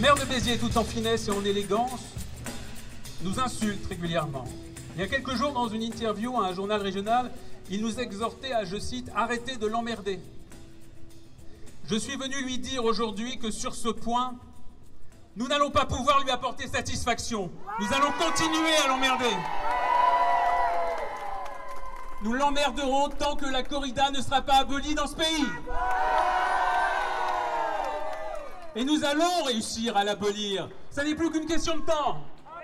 maire de Béziers, tout en finesse et en élégance, nous insulte régulièrement. Il y a quelques jours, dans une interview à un journal régional, il nous exhortait à, je cite, « arrêter de l'emmerder ». Je suis venu lui dire aujourd'hui que sur ce point, nous n'allons pas pouvoir lui apporter satisfaction. Nous allons continuer à l'emmerder. Nous l'emmerderons tant que la corrida ne sera pas abolie dans ce pays. Et nous allons réussir à l'abolir. Ça n'est plus qu'une question de temps.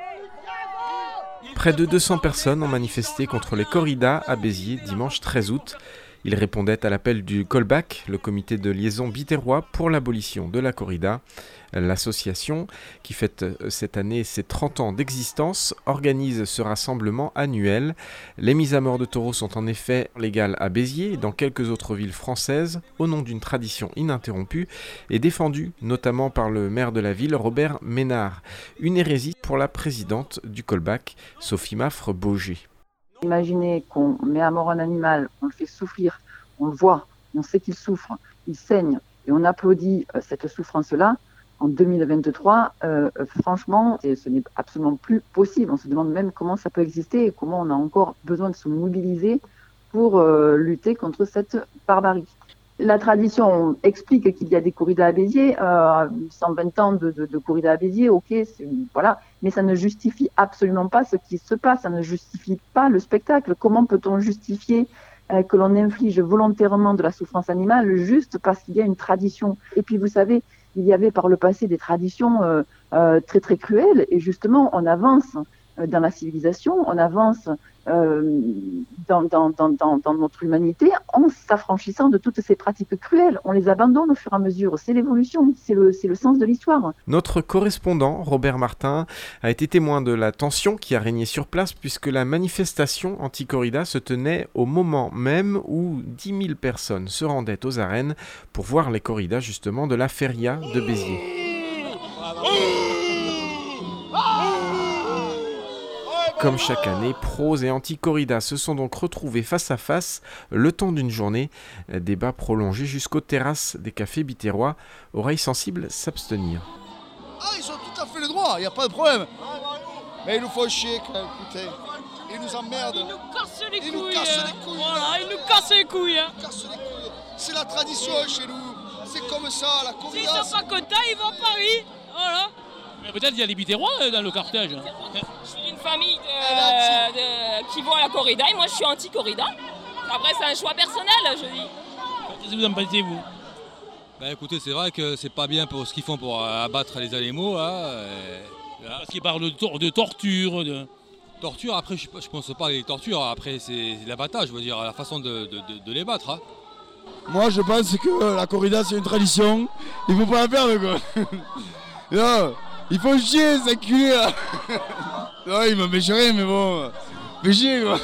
Près de 200 personnes ont manifesté contre les corridas à Béziers dimanche 13 août. Ils répondaient à l'appel du Colbac, le comité de liaison biterrois pour l'abolition de la corrida. L'association, qui fête cette année ses 30 ans d'existence, organise ce rassemblement annuel. Les mises à mort de taureaux sont en effet légales à Béziers et dans quelques autres villes françaises, au nom d'une tradition ininterrompue et défendue notamment par le maire de la ville, Robert Ménard. Une hérésie pour la présidente du Colbac, Sophie Maffre-Bauger. Imaginez qu'on met à mort un animal, on le fait souffrir, on le voit, on sait qu'il souffre, il saigne et on applaudit cette souffrance-là. En 2023, franchement, ce n'est absolument plus possible. On se demande même comment ça peut exister et comment on a encore besoin de se mobiliser pour lutter contre cette barbarie. La tradition explique qu'il y a des corridas à Béziers, 120 ans de corridas à Béziers, ok, voilà, mais ça ne justifie absolument pas ce qui se passe, ça ne justifie pas le spectacle. Comment peut-on justifier que l'on inflige volontairement de la souffrance animale juste parce qu'il y a une tradition? Et puis vous savez, il y avait par le passé des traditions très très cruelles et justement on avance dans la civilisation, on avance dans notre humanité en s'affranchissant de toutes ces pratiques cruelles. On les abandonne au fur et à mesure. C'est l'évolution, c'est le sens de l'histoire. Notre correspondant, Robert Martin, a été témoin de la tension qui a régné sur place puisque la manifestation anti-corrida se tenait au moment même où 10 000 personnes se rendaient aux arènes pour voir les corridas justement de la feria de Béziers. Comme chaque année, pros et anti-corrida se sont donc retrouvés face à face le temps d'une journée. Débat prolongé jusqu'aux terrasses des cafés biterrois. Oreilles sensibles s'abstenir. Ah, ils ont tout à fait le droit, il n'y a pas de problème. Mais ils nous font chier, écoutez. Ils nous emmerdent. Ils nous cassent les couilles. Voilà, ils nous cassent les couilles. C'est la tradition chez nous. C'est comme ça, la corrida. S'ils sont pas contents, ils vont à Paris. Voilà. Mais peut-être il y a des biterrois dans le cortège. Je suis d'une famille qui vont à la corrida et moi je suis anti-corrida. Après c'est un choix personnel, je dis. Qu'est-ce que vous en pensez, vous? Écoutez, c'est vrai que c'est pas bien pour ce qu'ils font pour abattre les animaux. Parce qu'ils parlent de torture. Torture, après je pense pas à les tortures, après c'est l'abattage, je veux dire, la façon de les battre. Hein. Moi je pense que la corrida c'est une tradition, il faut pas la perdre quoi. Non. Ils font chier, ça culé là. Non, ils m'empêcheraient, mais bon. Fait chier quoi.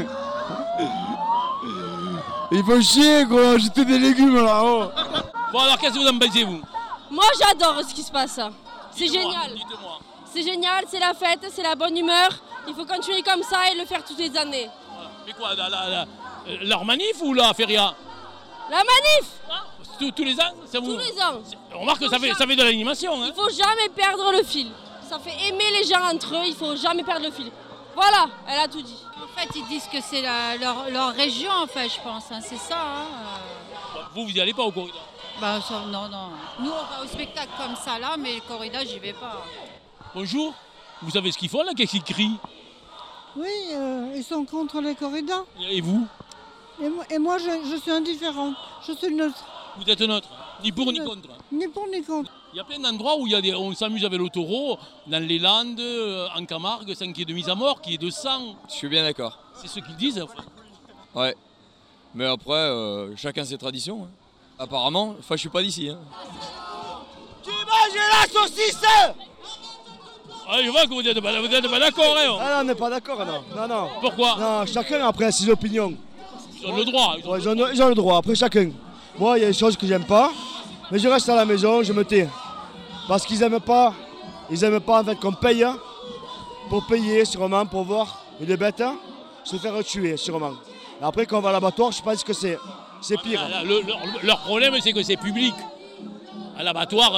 Ils font chier quoi, jeter des légumes là. Oh. Bon alors qu'est-ce que vous en pensez, vous? Moi j'adore ce qui se passe. C'est génial. Dites-moi. C'est génial, c'est la fête, c'est la bonne humeur. Il faut continuer comme ça et le faire toutes les années. Mais quoi, leur manif ou la feria? La manif. Tous les ans ça vous... Tous les ans. On remarque que ça fait de l'animation. Hein. Il faut jamais perdre le fil. Ça fait aimer les gens entre eux, il faut jamais perdre le fil. Voilà, elle a tout dit. En fait, ils disent que c'est leur région, en fait, je pense. Hein, c'est ça. Hein. Vous y allez pas au corrida? Non. Nous, on va au spectacle comme ça, là, mais le corrida, j'y vais pas. Bonjour. Vous savez ce qu'ils font, là? Qu'est-ce qu'ils crient? Oui, ils sont contre les corridas. Et vous? Et moi, je suis indifférente. Je suis neutre. Vous êtes neutre? Ni pour ni contre? Ni pour ni contre. Il y a plein d'endroits où on s'amuse avec le taureau, dans les Landes, en Camargue, sans qu'il y ait de mise à mort, qu'il y ait de sang. Je suis bien d'accord. C'est ce qu'ils disent. Ouais. Mais après, chacun ses traditions. Hein. Apparemment, je suis pas d'ici. Hein. Tu manges la saucisse! Ah, je vois que vous n'êtes pas d'accord. Hein. Ah non, on n'est pas d'accord, non. Pourquoi? Non, chacun après ses opinions. Ils ont le droit. Ils ont le droit, après chacun. Moi, il y a des choses que j'aime pas, mais je reste à la maison, je me tais. Parce qu'ils aiment pas en fait qu'on paye pour payer sûrement, pour voir une bête se faire tuer sûrement. Et après quand on va à l'abattoir, je pense que c'est pire. Leur problème c'est que c'est public. À l'abattoir,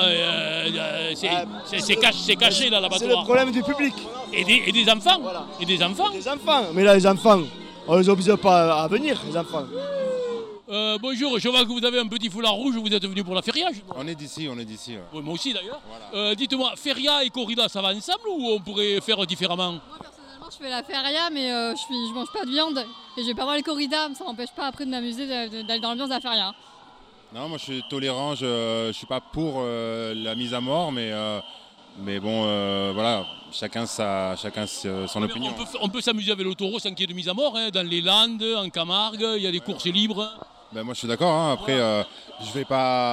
c'est caché dans l'abattoir. C'est le problème du public. Et des enfants. Voilà. Et des enfants. Des enfants. Mais là, les enfants, on les oblige pas à venir, les enfants. Bonjour, je vois que vous avez un petit foulard rouge, vous êtes venu pour la feria. On est d'ici. Ouais. Oui, moi aussi d'ailleurs. Voilà. Dites-moi, feria et corrida, ça va ensemble ou on pourrait faire différemment? Moi personnellement je fais la feria mais je mange pas de viande et je vais pas voir les corridas, ça m'empêche pas après de m'amuser d'aller dans l'ambiance de la feria. Non, moi je suis tolérant, je suis pas pour la mise à mort, mais bon, voilà, chacun son opinion. On peut s'amuser avec le taureau sans qu'il y ait de mise à mort, hein, dans les Landes, en Camargue, il y a des courses libres. Ben moi je suis d'accord, hein. Après je vais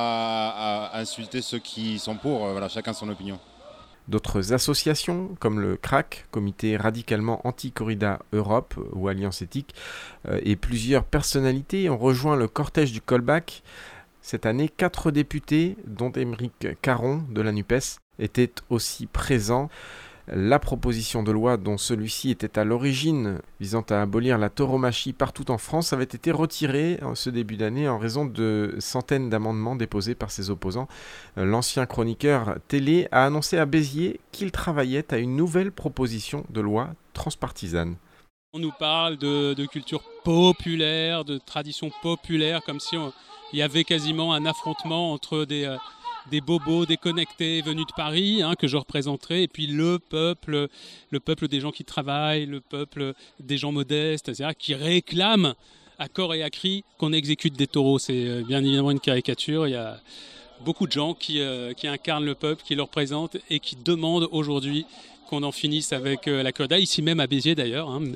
pas insulter ceux qui sont pour, voilà, chacun son opinion. D'autres associations, comme le CRAC, Comité radicalement anti-corrida Europe ou Alliance éthique, et plusieurs personnalités ont rejoint le cortège du callback. Cette année, 4 députés, dont Émeric Caron de la NUPES, étaient aussi présents. La proposition de loi dont celui-ci était à l'origine, visant à abolir la tauromachie partout en France, avait été retirée en ce début d'année en raison de centaines d'amendements déposés par ses opposants. L'ancien chroniqueur télé a annoncé à Béziers qu'il travaillait à une nouvelle proposition de loi transpartisane. On nous parle de culture populaire, de tradition populaire, comme si il y avait quasiment un affrontement entre des bobos déconnectés venus de Paris, hein, que je représenterai, et puis le peuple des gens qui travaillent, le peuple des gens modestes, etc., qui réclament à corps et à cri qu'on exécute des taureaux. C'est bien évidemment une caricature. Il y a beaucoup de gens qui incarnent le peuple, qui le représentent et qui demandent aujourd'hui qu'on en finisse avec la corrida, ici même à Béziers d'ailleurs. Hein,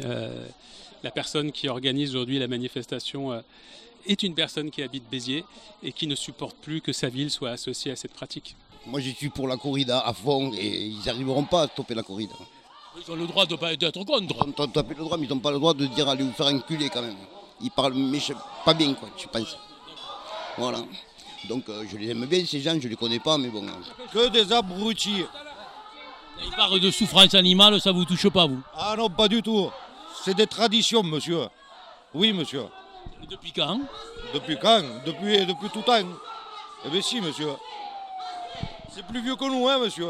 la personne qui organise aujourd'hui la manifestation est une personne qui habite Béziers et qui ne supporte plus que sa ville soit associée à cette pratique. Moi je suis pour la corrida à fond et ils n'arriveront pas à stopper la corrida. Ils ont le droit d'être contre. Ils ont tapé le droit, mais ils n'ont pas le droit de dire allez vous faire enculer quand même. Ils parlent pas bien quoi, je pense. Voilà. Donc je les aime bien ces gens, je les connais pas mais bon. Que des abrutis. Ils parlent de souffrance animale, ça vous touche pas vous? Ah non, pas du tout. C'est des traditions monsieur. Oui monsieur. Depuis quand? Depuis quand? Depuis tout temps. Eh bien si, monsieur. C'est plus vieux que nous, hein, monsieur.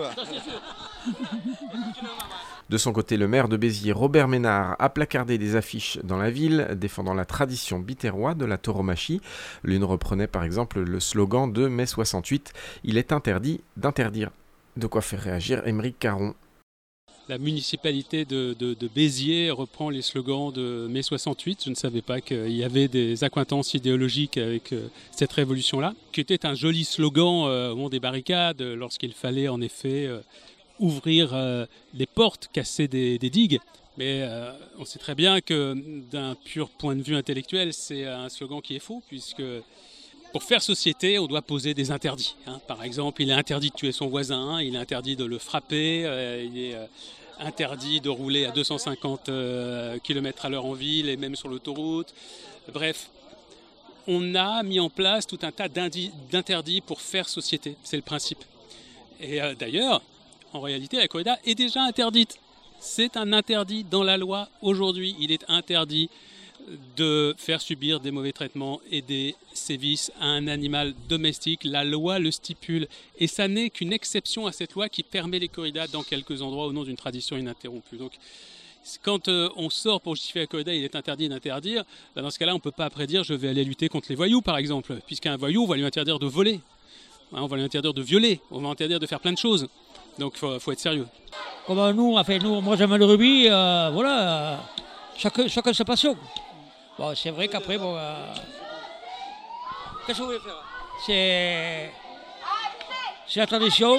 De son côté, le maire de Béziers, Robert Ménard, a placardé des affiches dans la ville défendant la tradition biterrois de la tauromachie. L'une reprenait par exemple le slogan de mai 68 « Il est interdit d'interdire ». De quoi faire réagir Émeric Caron. La municipalité de Béziers reprend les slogans de mai 68. Je ne savais pas qu'il y avait des accointances idéologiques avec cette révolution-là, qui était un joli slogan au moment des barricades, lorsqu'il fallait en effet ouvrir les portes, casser des digues. Mais on sait très bien que d'un pur point de vue intellectuel, c'est un slogan qui est faux, puisque pour faire société, on doit poser des interdits. Hein. Par exemple, il est interdit de tuer son voisin, il est interdit de le frapper, il est interdit de rouler à 250 km/h en ville et même sur l'autoroute. Bref, on a mis en place tout un tas d'interdits pour faire société. C'est le principe. Et d'ailleurs, en réalité, la corrida est déjà interdite. C'est un interdit dans la loi aujourd'hui. Il est interdit de faire subir des mauvais traitements et des sévices à un animal domestique. La loi le stipule et ça n'est qu'une exception à cette loi qui permet les corridas dans quelques endroits au nom d'une tradition ininterrompue. Donc quand on sort pour justifier la corrida, il est interdit d'interdire, dans ce cas-là on ne peut pas après dire je vais aller lutter contre les voyous par exemple, puisqu'un voyou on va lui interdire de voler, on va lui interdire de violer, on va lui interdire de faire plein de choses. Donc il faut être sérieux. Comme moi j'aime le rugby, voilà, chacun sa passion. Bon, c'est vrai qu'après, qu'est-ce que vous voulez faire? C'est la tradition,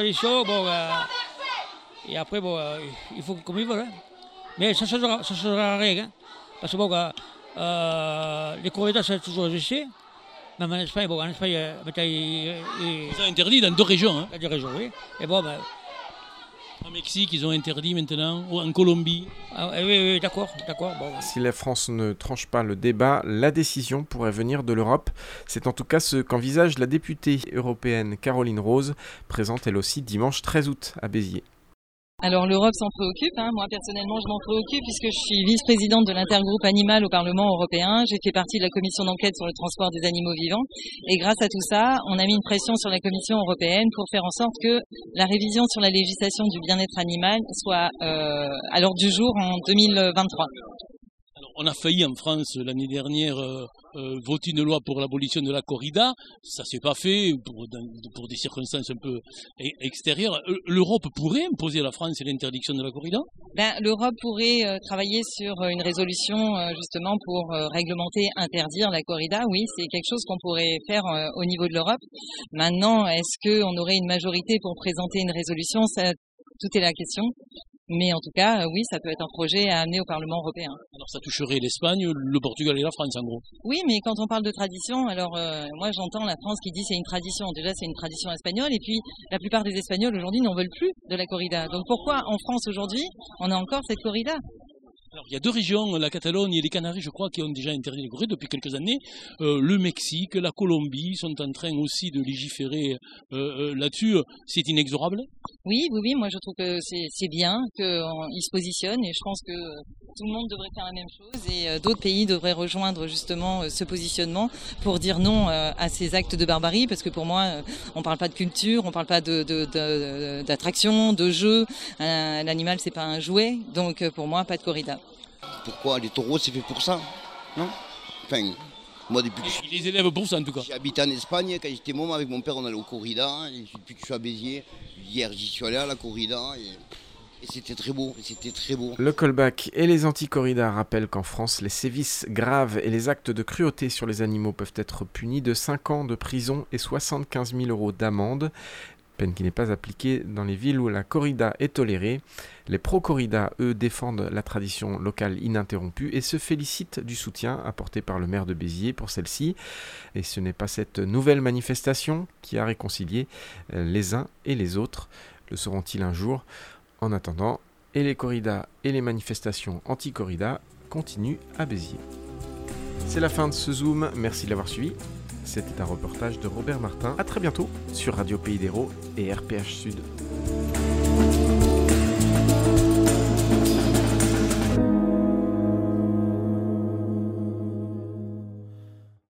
et après, il faut comme ils veulent. Hein. Mais ça ne changera rien, hein. Parce que les corridas, ça a toujours existé. Même en Espagne, ils ont interdit dans 2 régions. Hein. Dans 2 régions, oui. Et au Mexique, ils ont interdit maintenant, ou en Colombie. Ah, oui, d'accord. Bon. Si la France ne tranche pas le débat, la décision pourrait venir de l'Europe. C'est en tout cas ce qu'envisage la députée européenne Caroline Rose, présente elle aussi dimanche 13 août à Béziers. Alors l'Europe s'en préoccupe, moi personnellement je m'en préoccupe puisque je suis vice-présidente de l'intergroupe animal au Parlement européen, j'ai fait partie de la commission d'enquête sur le transport des animaux vivants et grâce à tout ça, on a mis une pression sur la Commission européenne pour faire en sorte que la révision sur la législation du bien-être animal soit à l'ordre du jour en 2023. Alors, on a failli en France l'année dernière voter une loi pour l'abolition de la corrida. Ça s'est pas fait pour des circonstances un peu extérieures. L'Europe pourrait imposer à la France l'interdiction de la corrida ? L'Europe pourrait travailler sur une résolution justement pour réglementer, interdire la corrida. Oui, c'est quelque chose qu'on pourrait faire au niveau de l'Europe. Maintenant, est-ce qu'on aurait une majorité pour présenter une résolution ? Ça, tout est la question. Mais en tout cas, oui, ça peut être un projet à amener au Parlement européen. Alors ça toucherait l'Espagne, le Portugal et la France en gros. Oui, mais quand on parle de tradition, alors moi j'entends la France qui dit c'est une tradition. Déjà c'est une tradition espagnole et puis la plupart des Espagnols aujourd'hui n'en veulent plus de la corrida. Donc pourquoi en France aujourd'hui on a encore cette corrida ? Alors, il y a deux régions, la Catalogne et les Canaries, je crois, qui ont déjà interdit les corridas depuis quelques années. Le Mexique, la Colombie sont en train aussi de légiférer là-dessus. C'est inexorable ? Oui, moi je trouve que c'est bien qu'ils se positionnent et je pense que tout le monde devrait faire la même chose et d'autres pays devraient rejoindre justement ce positionnement pour dire non à ces actes de barbarie parce que pour moi, on parle pas de culture, on parle pas d'attraction, de jeu. L'animal, c'est pas un jouet, donc pour moi, pas de corrida. Pourquoi les taureaux, c'est fait pour ça, non ? Enfin, moi depuis que les élèves pour ça en tout cas. J'ai habité en Espagne, quand j'étais môme avec mon père, on allait au corrida. Et depuis que je suis à Béziers, hier j'y suis allé à la corrida et c'était très beau, Le callback et les anti-corridas rappellent qu'en France, les sévices graves et les actes de cruauté sur les animaux peuvent être punis de 5 ans de prison et 75 000 € d'amende. Peine qui n'est pas appliquée dans les villes où la corrida est tolérée. Les pro-corrida, eux, défendent la tradition locale ininterrompue et se félicitent du soutien apporté par le maire de Béziers pour celle-ci. Et ce n'est pas cette nouvelle manifestation qui a réconcilié les uns et les autres. Le seront-ils un jour ? En attendant, et les corridas et les manifestations anti-corrida continuent à Béziers. C'est la fin de ce Zoom, merci de l'avoir suivi. C'était un reportage de Robert Martin. À très bientôt sur Radio Pays d'Hérault et RPH Sud.